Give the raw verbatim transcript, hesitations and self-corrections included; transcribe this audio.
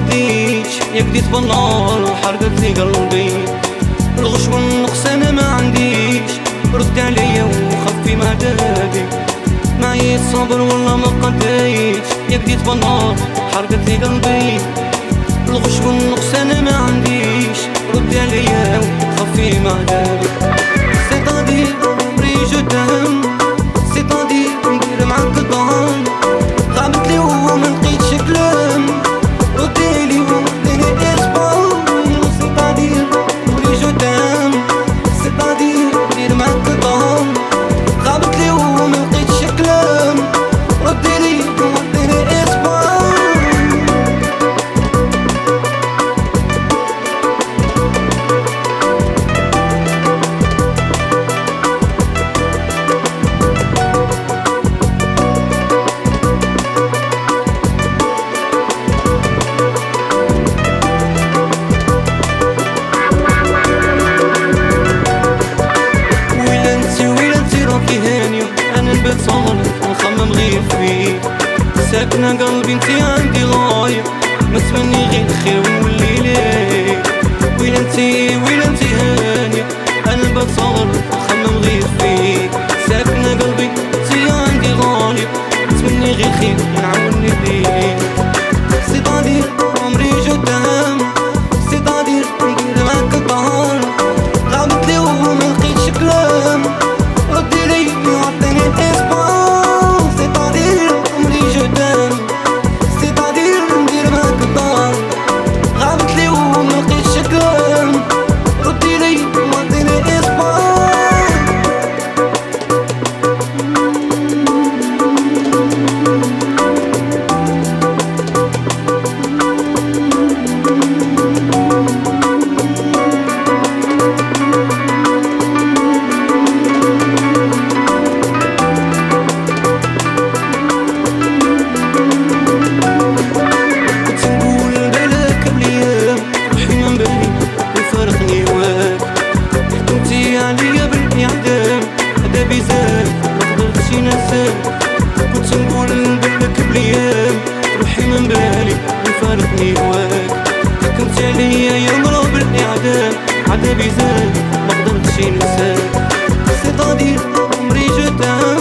رديتش، يا بديت بالنار حرقت لي قلبي. الغش والنقص انا ما عنديش، رد عليا وخفي مع دابي. معي الصبر والله ما قديتش، يا بديت بالنار حرقت لي قلبي. الغش والنقص انا ما عنديش، رد عليا وخفي مع دابي. سيطادير عمري جو تهم، سيطادير ندير معاك الظهر. غابت لي وما لقيتش كلام، رديلي وعطيني اسبوع. سيطادير عمري جو تهم، سيطادير ندير معاك الظهر. غابت لي وما لقيتش كلام، رديلي وعطيني اسبوع. نخمم غير فيك، ساكنة قلبي انتي عندي غاية، ما تمني غير خير ونولي ليك. وين انتي وين انتي هانية، انا بتصغر نخمم غير فيك. ساكنة قلبي انتي عندي غاية، تمني غير خير نعاوني بيك. سيطادير عمري جو تهم، سيطادير ندير معاك الظهر. غابت لي وما لقيتش كلام، ردي لي وعطيني اسبوع. كنت نقول نبلك بليام، روحي من بالي وفارقني هواك. حكمت عليا يا مرا بالاعدام، عذابي زاد ما قدرتش ننساك. سيطادير عمري جو تهم.